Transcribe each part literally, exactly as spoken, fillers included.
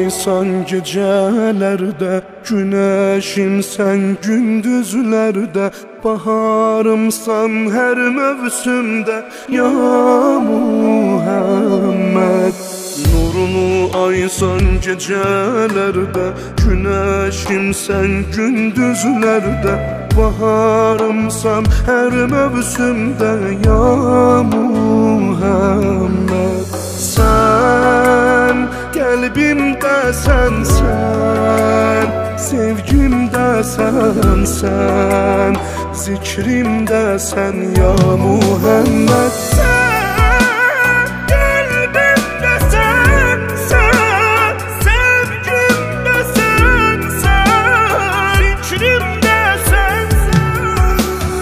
aysan gecelerde, güneşimsen gündüzlerde, baharımsan her mevsimde ya Muhammed. Nurunu aysan gecelerde, güneşimsen gündüzlerde, baharımsan her mevsimde ya Muhammed. Sen kalbimde sensen, sevgimde sensen, zikrimde sen ya Muhammed. Sen kalbimde sensen, sevgimde sensen, zikrimde sensen.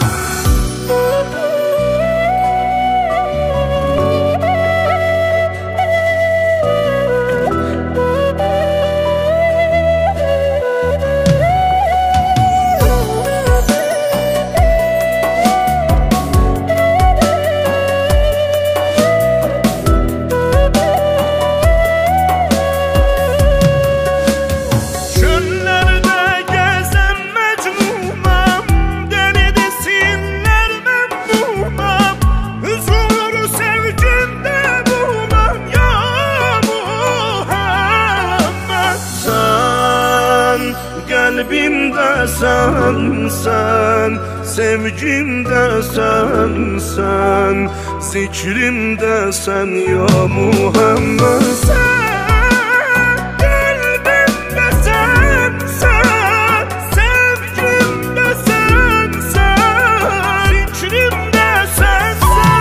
Kalbimde sensen, sevgimde sensen, zikrimde sen ya Muhammed. Sen kalbimde sensen, sevgimde sensen, zikrimde sensen.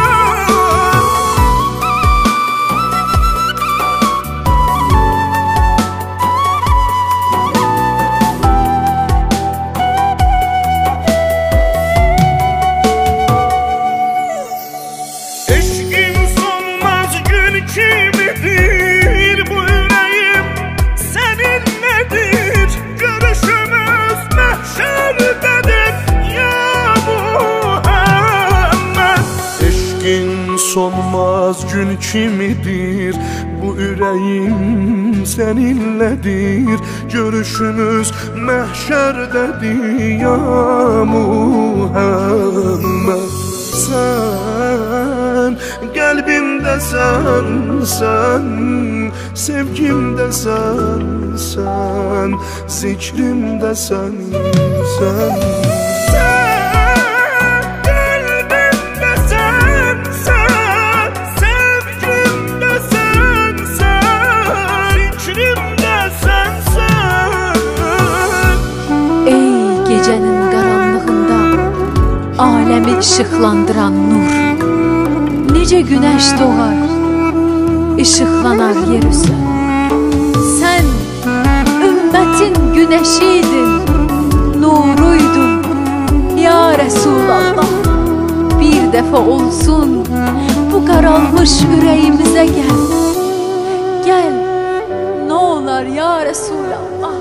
Sonmaz gün kimidir, bu yüreğim seninledir, görüşümüz mahşerdedir ya Muhammed. Sen kalbimde sensen, sevgimde sensen, zikrimde sensen. Alemi ışıklandıran nur, nece güneş doğar, ışıklanar yerüstü. Sen ümmetin güneşiydin, nuruydun ya Resulallah. Bir defa olsun bu karalmış yüreğimize gel. Gel ne olar ya Resulallah.